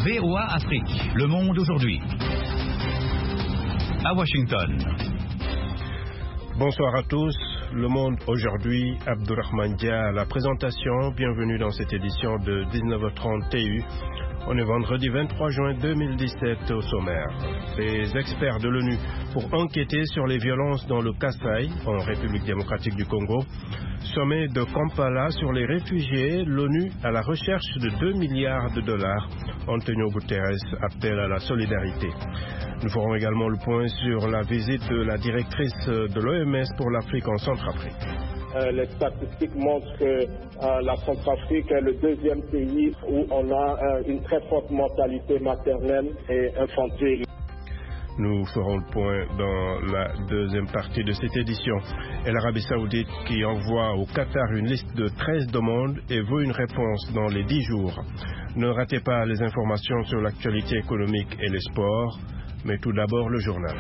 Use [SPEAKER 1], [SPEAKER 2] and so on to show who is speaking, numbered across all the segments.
[SPEAKER 1] VOA Afrique, le monde aujourd'hui. À Washington.
[SPEAKER 2] Bonsoir à tous. Le monde aujourd'hui, Abdourahmane Dia à la présentation. Bienvenue dans cette édition de 19h30 TU. On est vendredi 23 juin 2017 au sommaire. Les experts de l'ONU pour enquêter sur les violences dans le Kasaï, en République démocratique du Congo. Sommet de Kampala sur les réfugiés, l'ONU à la recherche de 2 milliards de dollars. Antonio Guterres appelle à la solidarité. Nous ferons également le point sur la visite de la directrice de l'OMS pour l'Afrique en Centrafrique.
[SPEAKER 3] Les statistiques montrent que la Centrafrique est le deuxième pays où on a une très forte mortalité maternelle et infantile.
[SPEAKER 2] Nous ferons le point dans la deuxième partie de cette édition. Et l'Arabie Saoudite qui envoie au Qatar une liste de 13 demandes et veut une réponse dans les 10 jours. Ne ratez pas les informations sur l'actualité économique et les sports, mais tout d'abord le journal.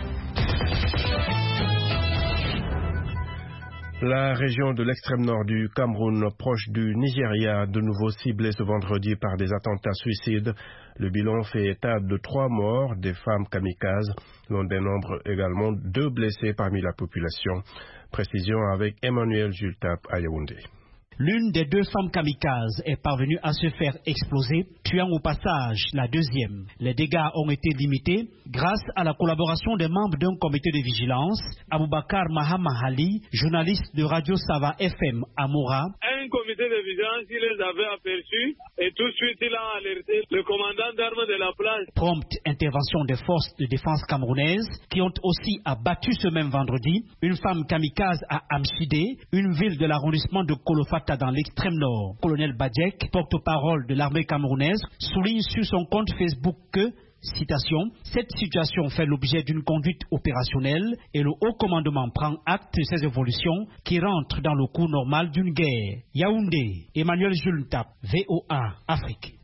[SPEAKER 2] La région de l'extrême nord du Cameroun, proche du Nigeria, de nouveau ciblée ce vendredi par des attentats suicides. Le bilan fait état de 3 morts, des femmes kamikazes. L'on dénombre également 2 blessés parmi la population. Précision avec Emmanuel Jultap à Yaoundé.
[SPEAKER 4] L'une des 2 femmes kamikazes est parvenue à se faire exploser, tuant au passage la deuxième. Les dégâts ont été limités grâce à la collaboration des membres d'un comité de vigilance. Aboubakar Mahama Ali, journaliste de Radio Sava FM à Mora.
[SPEAKER 5] Un comité de vigilance, il les avait aperçus et tout de suite il a alerté le commandant d'armes de la place.
[SPEAKER 4] Prompte intervention des forces de défense camerounaises qui ont aussi abattu ce même vendredi une femme kamikaze à Amchidé, une ville de l'arrondissement de Kolofat dans l'extrême nord. Colonel Badjek, porte-parole de l'armée camerounaise, souligne sur son compte Facebook que, citation, cette situation fait l'objet d'une conduite opérationnelle et le haut commandement prend acte de ces évolutions qui rentrent dans le cours normal d'une guerre. Yaoundé, Emmanuel Jultap, VOA Afrique.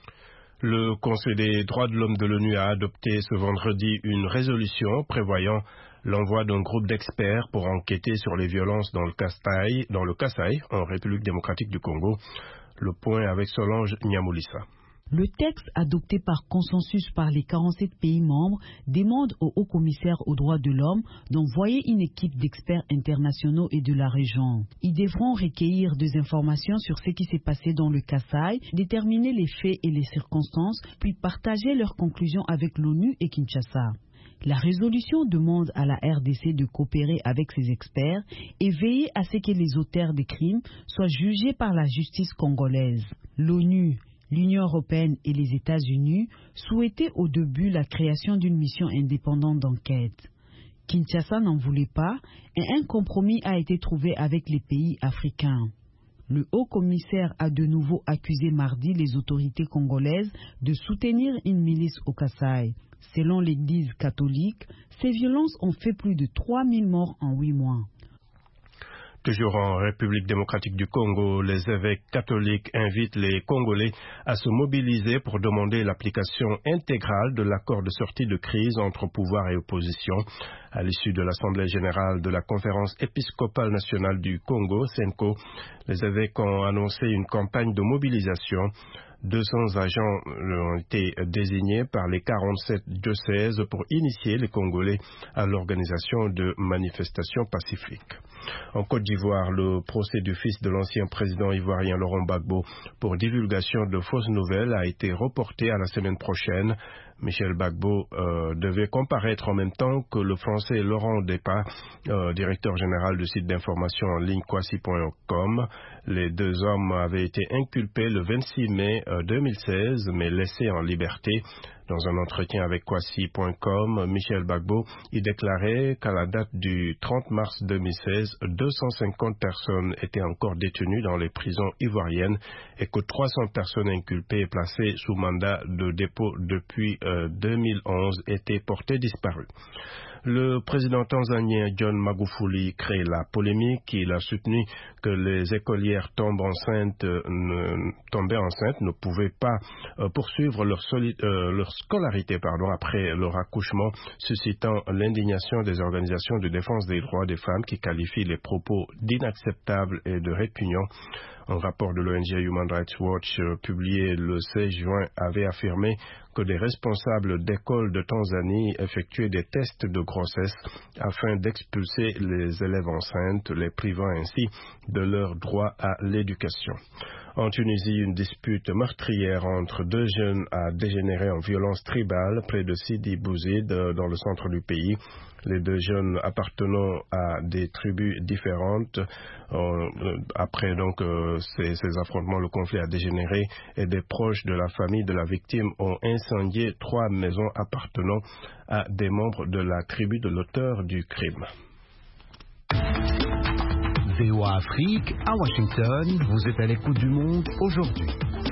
[SPEAKER 2] Le Conseil des droits de l'homme de l'ONU a adopté ce vendredi une résolution prévoyant l'envoi d'un groupe d'experts pour enquêter sur les violences dans le Kasaï, en République démocratique du Congo. Le point avec Solange Niamoulissa.
[SPEAKER 6] Le texte adopté par consensus par les 47 pays membres demande au haut-commissaire aux droits de l'homme d'envoyer une équipe d'experts internationaux et de la région. Ils devront recueillir des informations sur ce qui s'est passé dans le Kasaï, déterminer les faits et les circonstances, puis partager leurs conclusions avec l'ONU et Kinshasa. La résolution demande à la RDC de coopérer avec ses experts et veiller à ce que les auteurs des crimes soient jugés par la justice congolaise. L'ONU, l'Union européenne et les États-Unis souhaitaient au début la création d'une mission indépendante d'enquête. Kinshasa n'en voulait pas et un compromis a été trouvé avec les pays africains. Le haut-commissaire a de nouveau accusé mardi les autorités congolaises de soutenir une milice au Kasaï. Selon l'Église catholique, ces violences ont fait plus de 3000 morts en 8 mois.
[SPEAKER 2] Toujours en République démocratique du Congo, les évêques catholiques invitent les Congolais à se mobiliser pour demander l'application intégrale de l'accord de sortie de crise entre pouvoir et opposition. À l'issue de l'Assemblée générale de la Conférence épiscopale nationale du Congo, CENCO, les évêques ont annoncé une campagne de mobilisation. 200 agents ont été désignés par les 47 diocèses pour initier les Congolais à l'organisation de manifestations pacifiques. En Côte d'Ivoire, le procès du fils de l'ancien président ivoirien Laurent Gbagbo pour divulgation de fausses nouvelles a été reporté à la semaine prochaine. Michel Gbagbo devait comparaître en même temps que le français Laurent Depa, directeur général du site d'information en ligne Kwasi.com. Les 2 hommes avaient été inculpés le 26 mai 2016, mais laissés en liberté. Dans un entretien avec Kwasi.com, Michel Gbagbo y déclarait qu'à la date du 30 mars 2016, 250 personnes étaient encore détenues dans les prisons ivoiriennes et que 300 personnes inculpées et placées sous mandat de dépôt depuis 2011 étaient portées disparues. Le président tanzanien John Magufuli crée la polémique. Il a soutenu que les écolières tombées enceintes ne pouvaient pas poursuivre leur scolarité après leur accouchement, suscitant l'indignation des organisations de défense des droits des femmes qui qualifient les propos d'inacceptables et de répugnants. Un rapport de l'ONG Human Rights Watch publié le 16 juin avait affirmé que des responsables d'écoles de Tanzanie effectuaient des tests de grossesse afin d'expulser les élèves enceintes, les privant ainsi de leur droit à l'éducation. En Tunisie, une dispute meurtrière entre deux jeunes a dégénéré en violence tribale près de Sidi Bouzid, dans le centre du pays. Les deux jeunes appartenant à des tribus différentes. Après ces affrontements, le conflit a dégénéré et des proches de la famille de la victime ont incendié 3 maisons appartenant à des membres de la tribu de l'auteur du crime.
[SPEAKER 7] VOA Afrique, à Washington, vous êtes à l'écoute du monde aujourd'hui.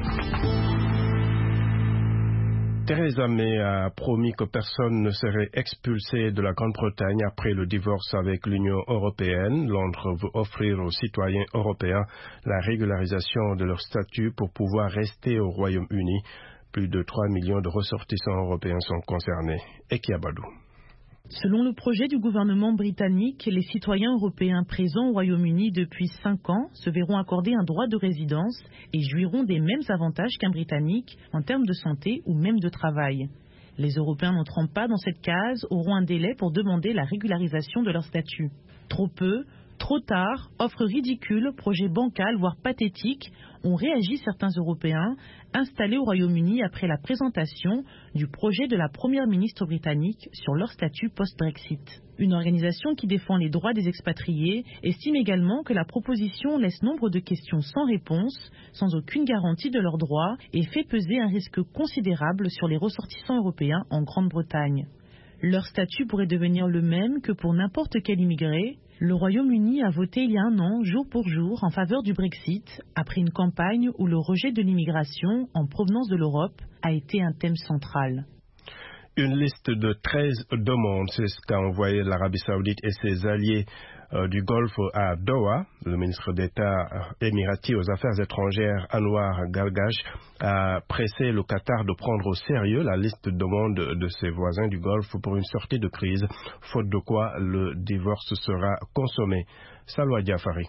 [SPEAKER 2] Theresa May a promis que personne ne serait expulsé de la Grande-Bretagne après le divorce avec l'Union européenne. Londres veut offrir aux citoyens européens la régularisation de leur statut pour pouvoir rester au Royaume-Uni. Plus de 3 millions de ressortissants européens sont concernés. Eki Abadou.
[SPEAKER 8] Selon le projet du gouvernement britannique, les citoyens européens présents au Royaume-Uni depuis 5 ans se verront accorder un droit de résidence et jouiront des mêmes avantages qu'un Britannique en termes de santé ou même de travail. Les Européens n'entrant pas dans cette case auront un délai pour demander la régularisation de leur statut. Trop peu, trop tard, offre ridicule, projet bancal, voire pathétique, ont réagi certains Européens installés au Royaume-Uni après la présentation du projet de la première ministre britannique sur leur statut post-Brexit. Une organisation qui défend les droits des expatriés estime également que la proposition laisse nombre de questions sans réponse, sans aucune garantie de leurs droits et fait peser un risque considérable sur les ressortissants européens en Grande-Bretagne. Leur statut pourrait devenir le même que pour n'importe quel immigré. Le Royaume-Uni a voté il y a 1 an, jour pour jour, en faveur du Brexit, après une campagne où le rejet de l'immigration en provenance de l'Europe a été un thème central.
[SPEAKER 2] Une liste de 13 demandes, c'est ce qu'a envoyé l'Arabie Saoudite et ses alliés du Golfe à Doha. Le ministre d'État émirati aux Affaires étrangères, Anwar Gargash, a pressé le Qatar de prendre au sérieux la liste de demandes de ses voisins du Golfe pour une sortie de crise, faute de quoi le divorce sera consommé. Salwa Diafari.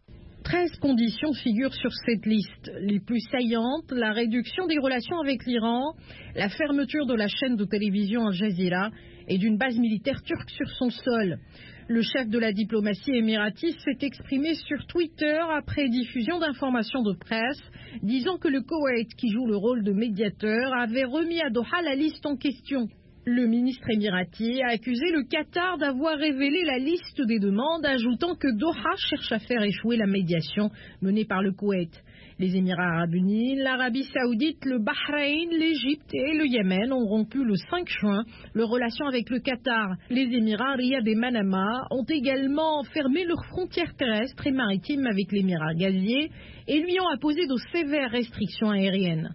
[SPEAKER 9] 13 conditions figurent sur cette liste. Les plus saillantes, la réduction des relations avec l'Iran, la fermeture de la chaîne de télévision Al Jazeera et d'une base militaire turque sur son sol. Le chef de la diplomatie émirati s'est exprimé sur Twitter après diffusion d'informations de presse, disant que le Koweït, qui joue le rôle de médiateur, avait remis à Doha la liste en question. Le ministre émirati a accusé le Qatar d'avoir révélé la liste des demandes, ajoutant que Doha cherche à faire échouer la médiation menée par le Koweït. Les Émirats arabes unis, l'Arabie saoudite, le Bahreïn, l'Égypte et le Yémen ont rompu le 5 juin leurs relations avec le Qatar. Les Émirats, Riyad et Manama ont également fermé leurs frontières terrestres et maritimes avec l'Émirat gazier et lui ont imposé de sévères restrictions aériennes.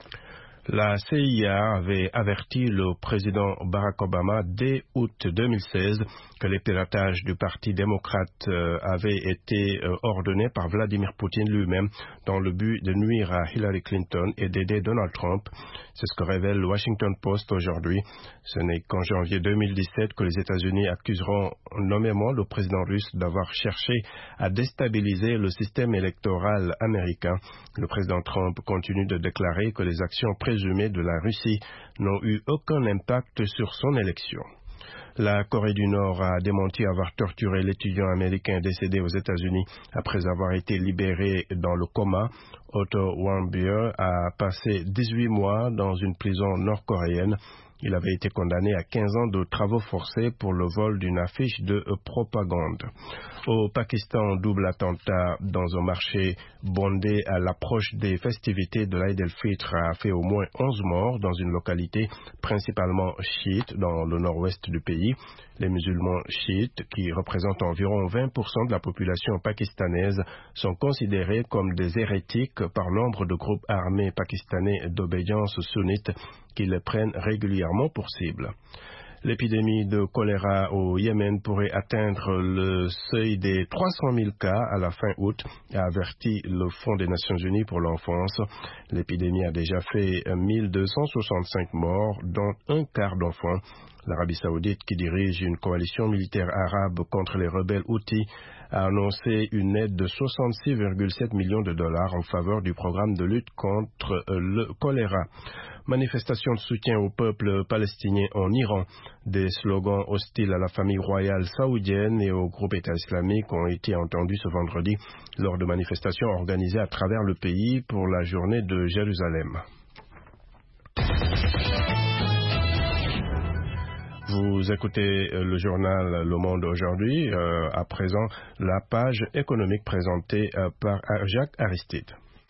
[SPEAKER 2] La CIA avait averti le président Barack Obama dès août 2016 que les piratages du Parti démocrate avaient été ordonnés par Vladimir Poutine lui-même dans le but de nuire à Hillary Clinton et d'aider Donald Trump. C'est ce que révèle le Washington Post aujourd'hui. Ce n'est qu'en janvier 2017 que les États-Unis accuseront nommément le président russe d'avoir cherché à déstabiliser le système électoral américain. Le président Trump continue de déclarer que les actions présumées de la Russie n'ont eu aucun impact sur son élection. La Corée du Nord a démenti avoir torturé l'étudiant américain décédé aux États-Unis après avoir été libéré dans le coma. Otto Warmbier a passé 18 mois dans une prison nord-coréenne. Il avait été condamné à 15 ans de travaux forcés pour le vol d'une affiche de propagande. Au Pakistan, double attentat dans un marché bondé à l'approche des festivités de l'Aïd el-Fitr a fait au moins 11 morts dans une localité principalement chiite dans le nord-ouest du pays. Les musulmans chiites, qui représentent environ 20% de la population pakistanaise, sont considérés comme des hérétiques par nombre de groupes armés pakistanais d'obédience sunnite qui les prennent régulièrement pour cible. L'épidémie de choléra au Yémen pourrait atteindre le seuil des 300 000 cas à la fin août, a averti le Fonds des Nations Unies pour l'enfance. L'épidémie a déjà fait 1265 morts, dont un quart d'enfants. L'Arabie Saoudite, qui dirige une coalition militaire arabe contre les rebelles houthis, a annoncé une aide de 66,7 millions de dollars en faveur du programme de lutte contre le choléra. Manifestation de soutien au peuple palestinien en Iran. Des slogans hostiles à la famille royale saoudienne et au groupe État islamique ont été entendus ce vendredi lors de manifestations organisées à travers le pays pour la journée de Jérusalem. Vous écoutez le journal Le Monde aujourd'hui. À présent, la page économique présentée par Jacques Aristide.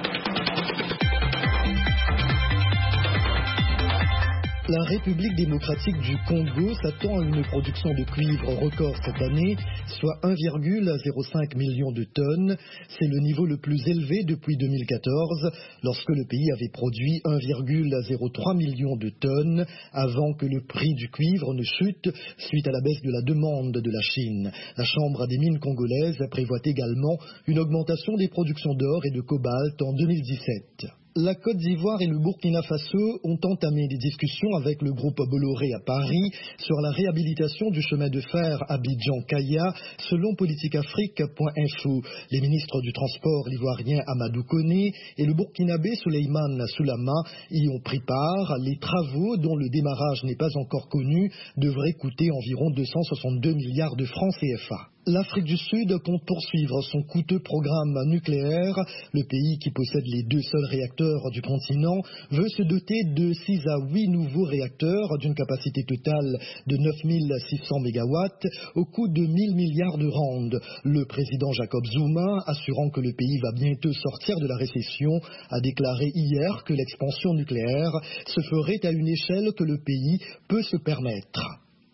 [SPEAKER 10] La République démocratique du Congo s'attend à une production de cuivre record cette année, soit 1,05 million de tonnes. C'est le niveau le plus élevé depuis 2014, lorsque le pays avait produit 1,03 million de tonnes, avant que le prix du cuivre ne chute suite à la baisse de la demande de la Chine. La Chambre des mines congolaises prévoit également une augmentation des productions d'or et de cobalt en 2017. La Côte d'Ivoire et le Burkina Faso ont entamé des discussions avec le groupe Bolloré à Paris sur la réhabilitation du chemin de fer Abidjan-Kaya, selon politiqueafrique.info. Les ministres du transport l'ivoirien Amadou Koné et le burkinabé Souleymane Soulama y ont pris part. Les travaux, dont le démarrage n'est pas encore connu, devraient coûter environ 262 milliards de francs CFA. L'Afrique du Sud compte poursuivre son coûteux programme nucléaire. Le pays, qui possède les 2 seuls réacteurs du continent, veut se doter de 6 à 8 nouveaux réacteurs d'une capacité totale de 9600 MW au coût de 1000 milliards de randes. Le président Jacob Zuma, assurant que le pays va bientôt sortir de la récession, a déclaré hier que l'expansion nucléaire se ferait à une échelle que le pays peut se permettre.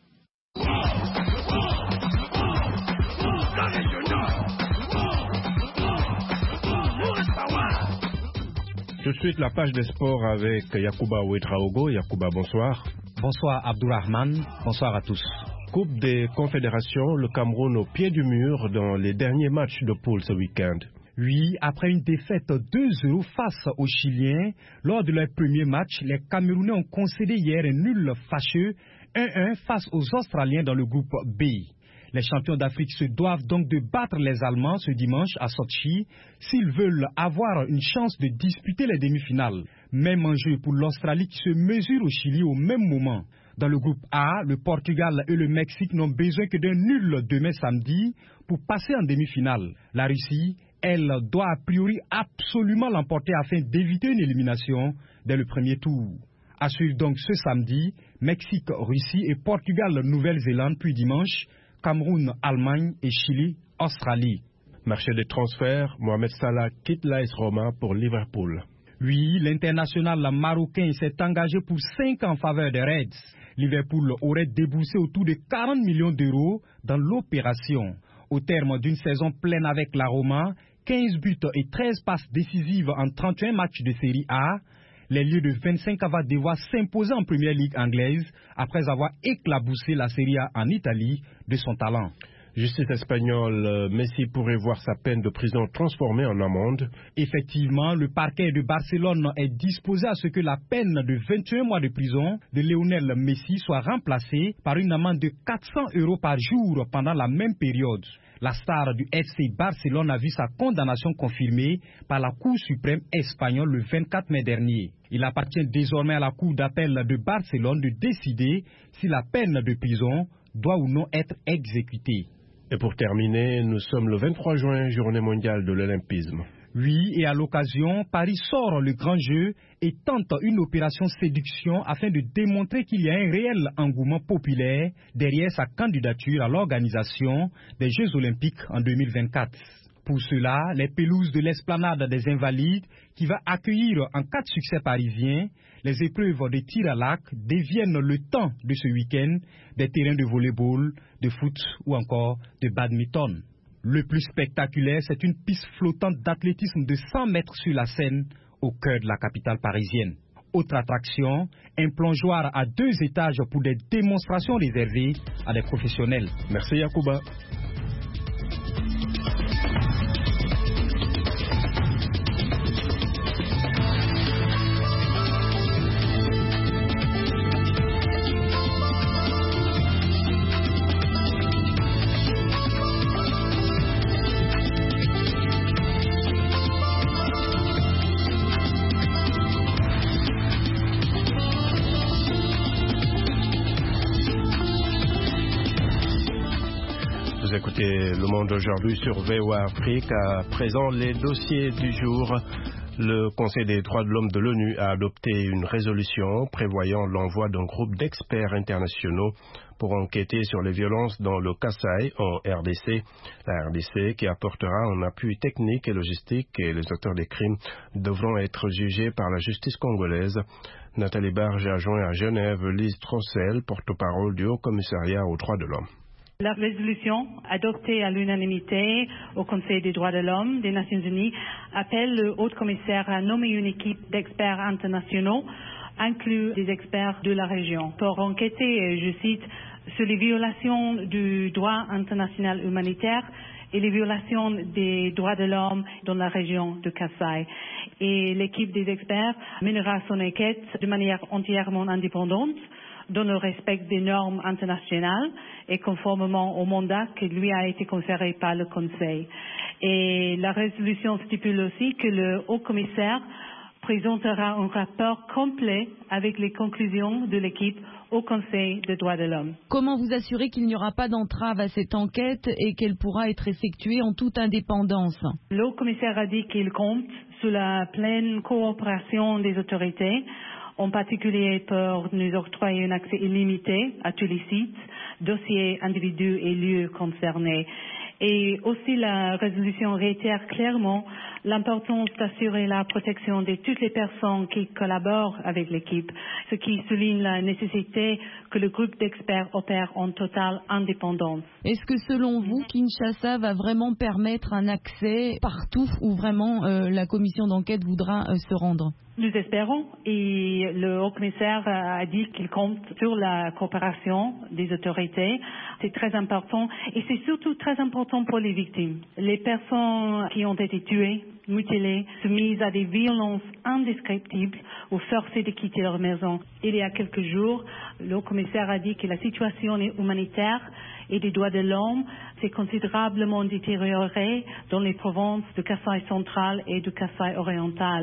[SPEAKER 2] Tout de suite, la page des sports avec Yacouba Ouedraogo. Yacouba, bonsoir.
[SPEAKER 11] Bonsoir Abdourahmane, bonsoir à tous.
[SPEAKER 2] Coupe des Confédérations, le Cameroun au pied du mur dans les derniers matchs de poule ce week-end.
[SPEAKER 11] Oui, après une défaite 2-0 face aux Chiliens, lors de leur premier match, les Camerounais ont concédé hier un nul fâcheux 1-1 face aux Australiens dans le groupe B. Les champions d'Afrique se doivent donc de battre les Allemands ce dimanche à Sochi s'ils veulent avoir une chance de disputer les demi-finales. Même enjeu pour l'Australie qui se mesure au Chili au même moment. Dans le groupe A, le Portugal et le Mexique n'ont besoin que d'un nul demain samedi pour passer en demi-finale. La Russie, elle, doit a priori absolument l'emporter afin d'éviter une élimination dès le premier tour. À suivre donc ce samedi, Mexique, Russie et Portugal, Nouvelle-Zélande, puis dimanche, Cameroun, Allemagne et Chili, Australie.
[SPEAKER 2] Marché des transferts, Mohamed Salah quitte l'AS Roma pour Liverpool.
[SPEAKER 11] Oui, l'international marocain s'est engagé pour 5 ans en faveur des Reds. Liverpool aurait déboursé autour de 40 millions d'euros dans l'opération. Au terme d'une saison pleine avec la Roma, 15 buts et 13 passes décisives en 31 matchs de Série A, les lieux de 25 va devoir s'imposer en Première Ligue anglaise après avoir éclaboussé la Serie A en Italie de son talent.
[SPEAKER 2] Justice espagnole, Messi pourrait voir sa peine de prison transformée en amende.
[SPEAKER 11] Effectivement, le parquet de Barcelone est disposé à ce que la peine de 21 mois de prison de Lionel Messi soit remplacée par une amende de 400 € par jour pendant la même période. La star du FC Barcelone a vu sa condamnation confirmée par la Cour suprême espagnole le 24 mai dernier. Il appartient désormais à la Cour d'appel de Barcelone de décider si la peine de prison doit ou non être exécutée.
[SPEAKER 2] Et pour terminer, nous sommes le 23 juin, journée mondiale de l'olympisme.
[SPEAKER 11] Oui, et à l'occasion, Paris sort le grand jeu et tente une opération séduction afin de démontrer qu'il y a un réel engouement populaire derrière sa candidature à l'organisation des Jeux Olympiques en 2024. Pour cela, les pelouses de l'esplanade des Invalides, qui va accueillir en cas de succès parisien les épreuves de tir à l'arc, deviennent le temps de ce week-end des terrains de volley-ball, de foot ou encore de badminton. Le plus spectaculaire, c'est une piste flottante d'athlétisme de 100 mètres sur la Seine, au cœur de la capitale parisienne. Autre attraction, un plongeoir à 2 étages pour des démonstrations réservées à des professionnels.
[SPEAKER 2] Merci Yacouba. Vous écoutez Le Monde aujourd'hui sur VOA Afrique. À présent, les dossiers du jour. Le Conseil des droits de l'homme de l'ONU a adopté une résolution prévoyant l'envoi d'un groupe d'experts internationaux pour enquêter sur les violences dans le Kasaï en RDC. La RDC qui apportera un appui technique et logistique, et les auteurs des crimes devront être jugés par la justice congolaise. Nathalie Barge a joint à Genève Lise Trossel, porte-parole du Haut Commissariat aux droits de l'homme.
[SPEAKER 12] La résolution adoptée à l'unanimité au Conseil des droits de l'homme des Nations Unies appelle le haut commissaire à nommer une équipe d'experts internationaux, inclus des experts de la région, pour enquêter, je cite, sur les violations du droit international humanitaire et les violations des droits de l'homme dans la région de Kasaï. Et l'équipe des experts mènera son enquête de manière entièrement indépendante, dans le respect des normes internationales et conformément au mandat qui lui a été conféré par le Conseil. Et la résolution stipule aussi que le haut commissaire présentera un rapport complet avec les conclusions de l'équipe au Conseil des droits de l'homme.
[SPEAKER 6] Comment vous assurer qu'il n'y aura pas d'entrave à cette enquête et qu'elle pourra être effectuée en toute indépendance?
[SPEAKER 12] Le haut commissaire a dit qu'il compte sur la pleine coopération des autorités, en particulier pour nous octroyer un accès illimité à tous les sites, dossiers, individus et lieux concernés. Et aussi la résolution réitère clairement l'importance d'assurer la protection de toutes les personnes qui collaborent avec l'équipe, ce qui souligne la nécessité que le groupe d'experts opère en totale indépendance.
[SPEAKER 6] Est-ce que selon vous, Kinshasa va vraiment permettre un accès partout où vraiment la commission d'enquête voudra se rendre?
[SPEAKER 12] Nous espérons, et le haut-commissaire a dit qu'il compte sur la coopération des autorités. C'est très important, et c'est surtout très important pour les victimes. Les personnes qui ont été tuées, mutilées, soumises à des violences indescriptibles ou forcées de quitter leur maison. Il y a quelques jours, le haut-commissaire a dit que la situation humanitaire et des droits de l'homme s'est considérablement détériorée dans les provinces de Kasaï central et de Kasaï oriental.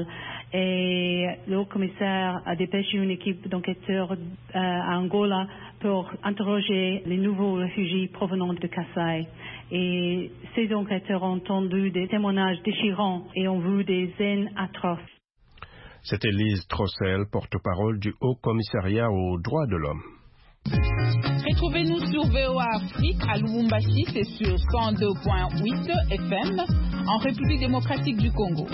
[SPEAKER 12] Et le haut-commissaire a dépêché une équipe d'enquêteurs à Angola pour interroger les nouveaux réfugiés provenant de Kasaï. Et ces enquêteurs ont entendu des témoignages déchirants et ont vu des haines atroces.
[SPEAKER 2] C'était Lise Trossel, porte-parole du Haut Commissariat aux droits de l'homme.
[SPEAKER 13] Retrouvez-nous sur VOA Afrique à Lubumbashi, c'est sur 102.8 FM en République démocratique du Congo.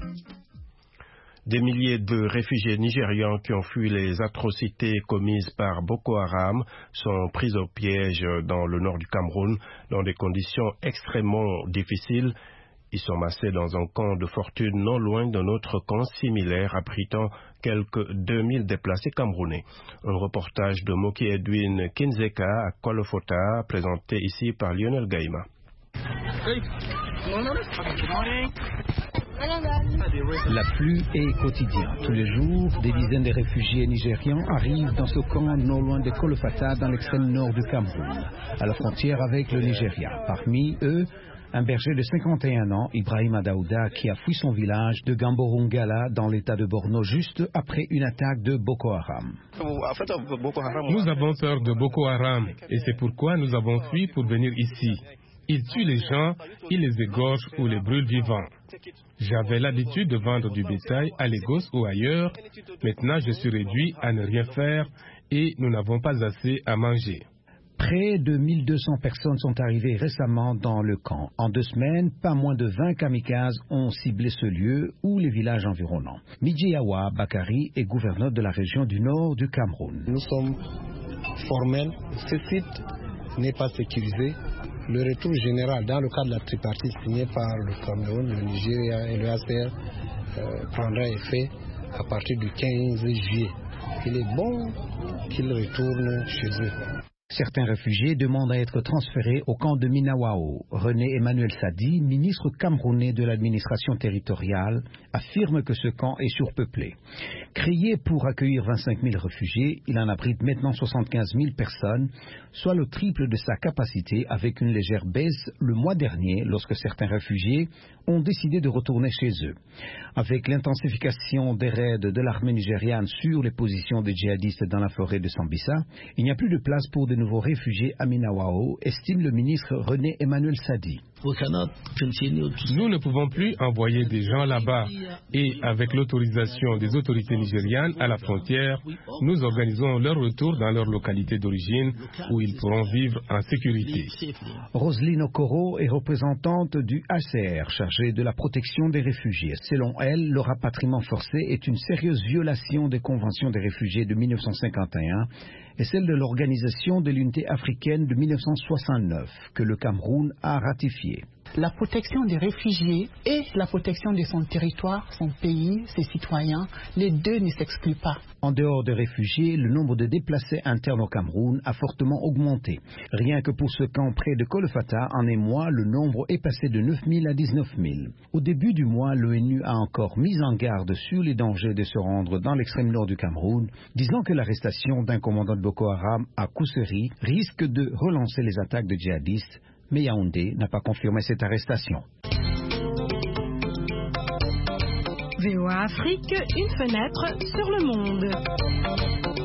[SPEAKER 2] Des milliers de réfugiés nigérians qui ont fui les atrocités commises par Boko Haram sont pris au piège dans le nord du Cameroun dans des conditions extrêmement difficiles. Ils sont massés dans un camp de fortune non loin d'un autre camp similaire abritant quelques 2000 déplacés camerounais. Un reportage de Moki Edwin Kinzeka à Kolofota, présenté ici par Lionel Gaïma.
[SPEAKER 14] La pluie est quotidienne. Tous les jours, des dizaines de réfugiés nigérians arrivent dans ce camp non loin de Kolofata, dans l'extrême nord du Cameroun, à la frontière avec le Nigeria. Parmi eux, un berger de 51 ans, Ibrahima Daouda, qui a fui son village de Gamborungala dans l'état de Borno juste après une attaque de Boko Haram.
[SPEAKER 15] Nous avons peur de Boko Haram et c'est pourquoi nous avons fui pour venir ici. Ils tuent les gens, ils les égorgent ou les brûlent vivants. J'avais l'habitude de vendre du bétail à Lagos ou ailleurs. Maintenant, je suis réduit à ne rien faire et nous n'avons pas assez à manger.
[SPEAKER 14] Près de 1200 personnes sont arrivées récemment dans le camp. En 2 semaines, pas moins de 20 kamikazes ont ciblé ce lieu ou les villages environnants. Midjiawa Bakari est gouverneur de la région du nord du Cameroun.
[SPEAKER 16] Nous sommes formels. Ce site n'est pas sécurisé. Le retour général dans le cadre de la tripartite signée par le Cameroun, le Nigeria et le HCR prendra effet à partir du 15 juillet. Il est bon qu'ils retournent chez eux.
[SPEAKER 14] Certains réfugiés demandent à être transférés au camp de Minawao. René Emmanuel Sadi, ministre camerounais de l'administration territoriale, affirme que ce camp est surpeuplé. Créé pour accueillir 25 000 réfugiés, il en abrite maintenant 75 000 personnes, soit le triple de sa capacité, avec une légère baisse le mois dernier lorsque certains réfugiés ont décidé de retourner chez eux. Avec l'intensification des raids de l'armée nigériane sur les positions des djihadistes dans la forêt de Sambisa, il n'y a plus de place pour de nouveaux réfugiés à Minawao, estime le ministre René Emmanuel Sadi.
[SPEAKER 15] Nous ne pouvons plus envoyer des gens là-bas et avec l'autorisation des autorités nigérianes à la frontière, nous organisons leur retour dans leur localité d'origine où ils pourront vivre en sécurité.
[SPEAKER 14] Roselyne Okoro est représentante du HCR chargée de la protection des réfugiés. Selon elle, le rapatriement forcé est une sérieuse violation des conventions des réfugiés de 1951 et celle de l'Organisation de l'Unité africaine de 1969 que le Cameroun a ratifiée.
[SPEAKER 17] La protection des réfugiés et la protection de son territoire, son pays, ses citoyens, les deux ne s'excluent pas.
[SPEAKER 14] En dehors des réfugiés, le nombre de déplacés internes au Cameroun a fortement augmenté. Rien que pour ce camp près de Kolofata, en un mois, le nombre est passé de 9 000 à 19 000. Au début du mois, l'ONU a encore mis en garde sur les dangers de se rendre dans l'extrême nord du Cameroun, disant que l'arrestation d'un commandant de Boko Haram à Koussery risque de relancer les attaques de djihadistes. Mais Yaoundé n'a pas confirmé cette arrestation.
[SPEAKER 18] VOA Afrique, une fenêtre sur le monde.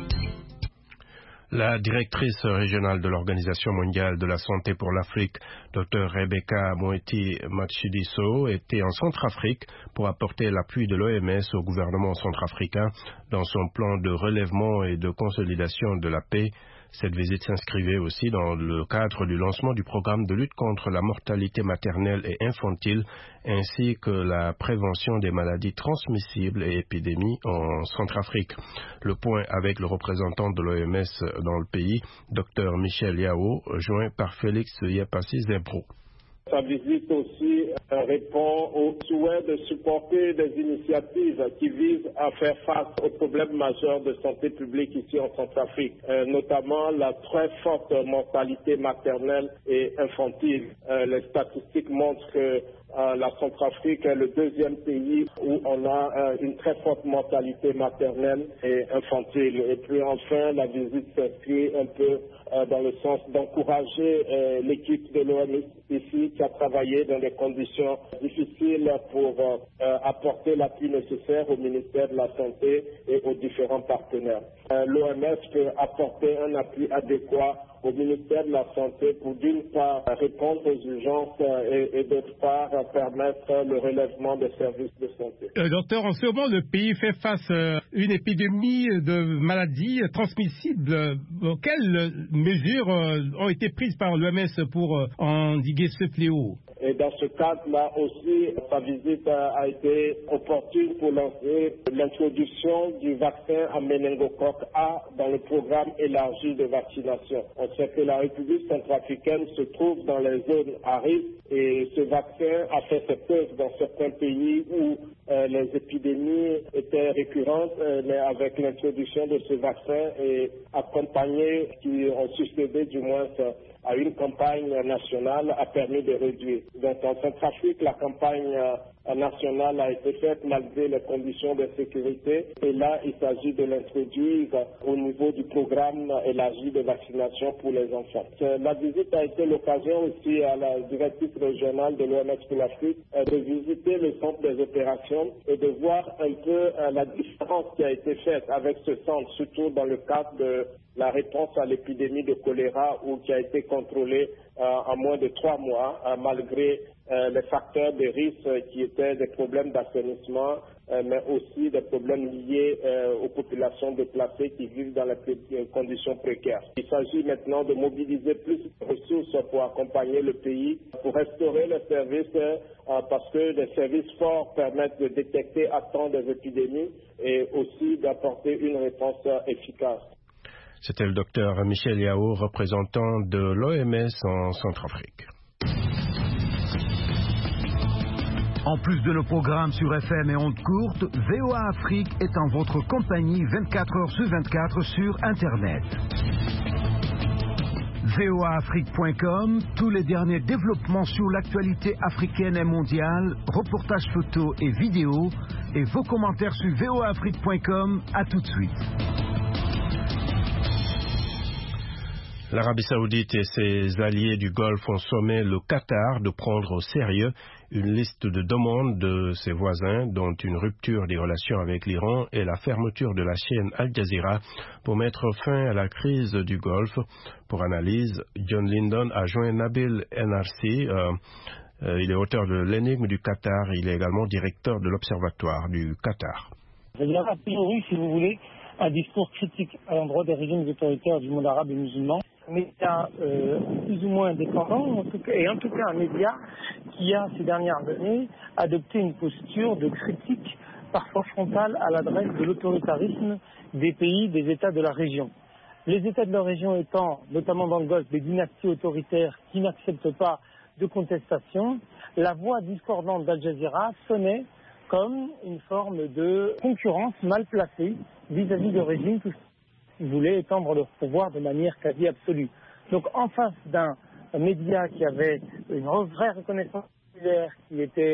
[SPEAKER 2] La directrice régionale de l'Organisation mondiale de la santé pour l'Afrique, Dr Rebecca Moeti-Matshidiso, était en Centrafrique pour apporter l'appui de l'OMS au gouvernement centrafricain dans son plan de relèvement et de consolidation de la paix. Cette visite s'inscrivait aussi dans le cadre du lancement du programme de lutte contre la mortalité maternelle et infantile, ainsi que la prévention des maladies transmissibles et épidémies en Centrafrique. Le point avec le représentant de l'OMS dans le pays, Dr Michel Yao, joint par Félix Yepassi-Zebro.
[SPEAKER 3] Sa visite aussi répond au souhait de supporter des initiatives qui visent à faire face aux problèmes majeurs de santé publique ici en Centrafrique, notamment la très forte mortalité maternelle et infantile. Les statistiques montrent que la Centrafrique est le deuxième pays où on a une très forte mortalité maternelle et infantile. Et puis enfin, la visite s'inscrit un peu dans le sens d'encourager l'équipe de l'OMS ici qui a travaillé dans des conditions difficiles pour apporter l'appui nécessaire au ministère de la Santé et aux différents partenaires. L'OMS peut apporter un appui adéquat au ministère de la Santé pour d'une part répondre aux urgences et d'autre part permettre le relèvement des services de santé.
[SPEAKER 15] Docteur, en ce moment, le pays fait face à une épidémie de maladies transmissibles. Quelles mesures ont été prises par l'OMS pour endiguer ce fléau?
[SPEAKER 3] Et dans ce cadre-là aussi, sa visite a été opportune pour lancer l'introduction du vaccin à méningocoque A dans le programme élargi de vaccination. On sait que la République centrafricaine se trouve dans les zones à risque et ce vaccin a fait ses preuves dans certains pays où les épidémies étaient récurrentes, mais avec l'introduction de ce vaccin et accompagné, qui ont succédé du moins à une campagne nationale, a permis de réduire. Donc en Centrafrique, la campagne nationale a été faite malgré les conditions de sécurité. Et là, il s'agit de l'introduire au niveau du programme élargi de vaccination pour les enfants. La visite a été l'occasion aussi à la directrice régionale de l'OMS pour l'Afrique de visiter le centre des opérations et de voir un peu la différence qui a été faite avec ce centre, surtout dans le cadre de la réponse à l'épidémie de choléra qui a été contrôlée en moins de 3 mois, malgré les facteurs de risque qui étaient des problèmes d'assainissement, mais aussi des problèmes liés aux populations déplacées qui vivent dans les conditions précaires. Il s'agit maintenant de mobiliser plus de ressources pour accompagner le pays, pour restaurer les services, parce que les services forts permettent de détecter à temps des épidémies et aussi d'apporter une réponse efficace.
[SPEAKER 2] C'était le docteur Michel Yao, représentant de l'OMS en Centrafrique.
[SPEAKER 7] En plus de nos programmes sur FM et ondes courtes, VOA Afrique est en votre compagnie 24 heures sur 24 sur Internet. voaafrique.com, tous les derniers développements sur l'actualité africaine et mondiale, reportages photos et vidéos, et vos commentaires sur voaafrique.com. À tout de suite.
[SPEAKER 2] L'Arabie Saoudite et ses alliés du Golfe ont sommé le Qatar de prendre au sérieux une liste de demandes de ses voisins, dont une rupture des relations avec l'Iran et la fermeture de la chaîne Al Jazeera pour mettre fin à la crise du Golfe. Pour analyse, John Lyndon a joint Nabil Enarsi. Il est auteur de L'énigme du Qatar. Il est également directeur de l'Observatoire du Qatar.
[SPEAKER 19] Il y a a priori, si vous voulez, un discours critique à l'endroit des régimes autoritaires du monde arabe et musulman. Un média plus ou moins indépendant, et en tout cas un média qui a ces dernières années adopté une posture de critique parfois frontale à l'adresse de l'autoritarisme des pays, des États de la région. Les États de la région étant, notamment dans le Golfe, des dynasties autoritaires qui n'acceptent pas de contestation, la voix discordante d'Al Jazeera sonnait comme une forme de concurrence mal placée vis-à-vis de régimes qui voulaient étendre leur pouvoir de manière quasi absolue. Donc en face d'un média qui avait une vraie reconnaissance populaire, qui était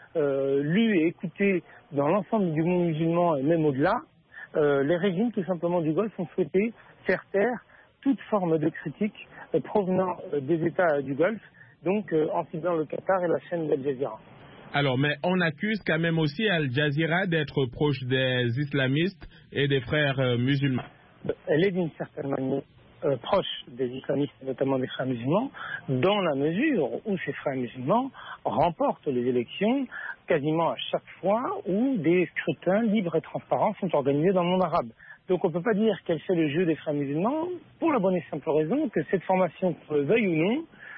[SPEAKER 19] lu et écouté dans l'ensemble du monde musulman et même au-delà, les régimes tout simplement du Golfe ont souhaité faire taire toute forme de critique provenant des États du Golfe, donc en ciblant le Qatar et la chaîne d'Al Jazeera.
[SPEAKER 20] Alors, mais on accuse quand même aussi Al Jazeera d'être proche des islamistes et des frères musulmans.
[SPEAKER 19] Elle est d'une certaine manière proche des islamistes, notamment des frères musulmans, dans la mesure où ces frères musulmans remportent les élections quasiment à chaque fois où des scrutins libres et transparents sont organisés dans le monde arabe. Donc on ne peut pas dire qu'elle fait le jeu des frères musulmans, pour la bonne et simple raison que cette formation, qu'on le veuille ou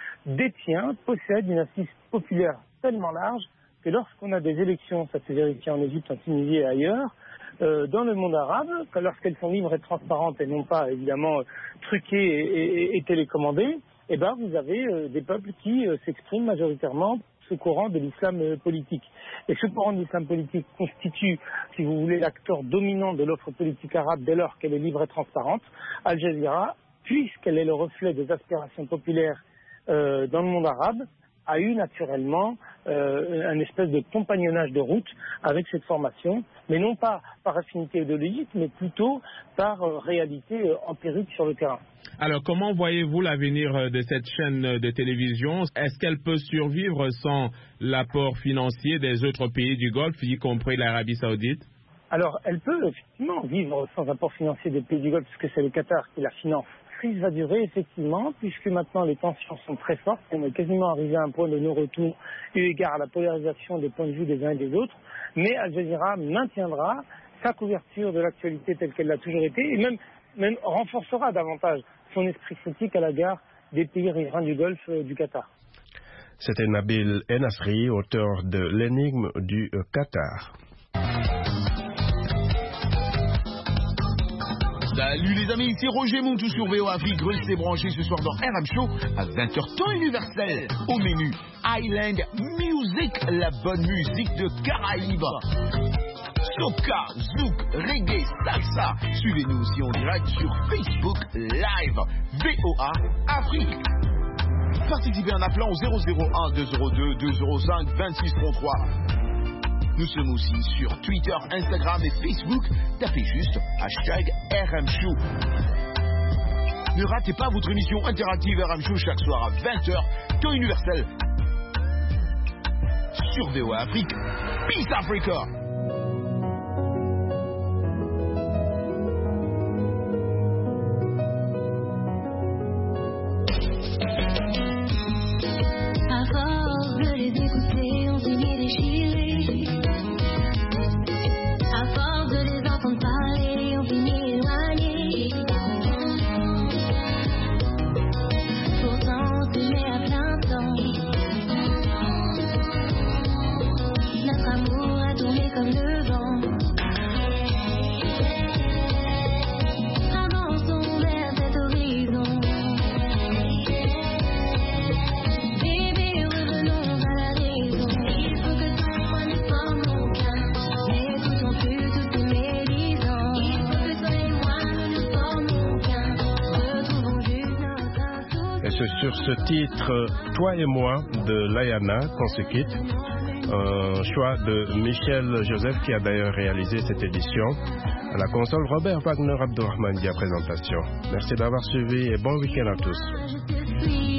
[SPEAKER 19] non, possède une assise populaire tellement large que lorsqu'on a des élections, ça s'est vérifié en Égypte, en Tunisie et ailleurs, dans le monde arabe, que lorsqu'elles sont libres et transparentes et non pas évidemment truquées et télécommandées, eh ben vous avez des peuples qui s'expriment majoritairement ce courant de l'islam politique. Et ce courant de l'islam politique constitue, si vous voulez, l'acteur dominant de l'offre politique arabe dès lors qu'elle est libre et transparente. Al Jazeera, puisqu'elle est le reflet des aspirations populaires dans le monde arabe, a eu naturellement un espèce de compagnonnage de route avec cette formation, mais non pas par affinité idéologique, mais plutôt par réalité empirique sur le terrain.
[SPEAKER 20] Alors, comment voyez-vous l'avenir de cette chaîne de télévision? Est-ce qu'elle peut survivre sans l'apport financier des autres pays du Golfe, y compris l'Arabie Saoudite?
[SPEAKER 19] Alors, elle peut effectivement vivre sans apport financier des pays du Golfe, puisque c'est le Qatar qui la finance. La crise va durer effectivement, puisque maintenant les tensions sont très fortes. On est quasiment arrivé à un point de non-retour eu égard à la polarisation des points de vue des uns et des autres. Mais Al Jazeera maintiendra sa couverture de l'actualité telle qu'elle l'a toujours été, et même renforcera davantage son esprit critique à l'égard des pays riverains du Golfe du Qatar.
[SPEAKER 2] C'était Nabil Enasri, auteur de L'énigme du Qatar.
[SPEAKER 21] Salut les amis, c'est Roger Montou sur VOA Afrique. Restez branchés ce soir dans RM Show à 20h temps universel. Au menu, Island Music, la bonne musique de Caraïbes. Soca, zouk, reggae, salsa. Suivez-nous aussi en direct sur Facebook Live. VOA Afrique. Participez en appelant au 001 202 205 2633. Nous sommes aussi sur Twitter, Instagram et Facebook. Tapez juste #RM Show. Ne ratez pas votre émission interactive RM Show chaque soir à 20h, temps universel. Sur VOA Afrique. Peace Africa!
[SPEAKER 22] À force de les écouter, on finit déchiré. À force de les entendre parler, on finit éloigné. Pourtant, on se met à plein temps. Notre amour a tourné comme
[SPEAKER 2] c'est sur ce titre Toi et moi de Layana qu'on se quitte. Un choix de Michel Joseph qui a d'ailleurs réalisé cette édition. À la console, Robert Wagner Abdourahmane à présentation. Merci d'avoir suivi et bon week-end à tous.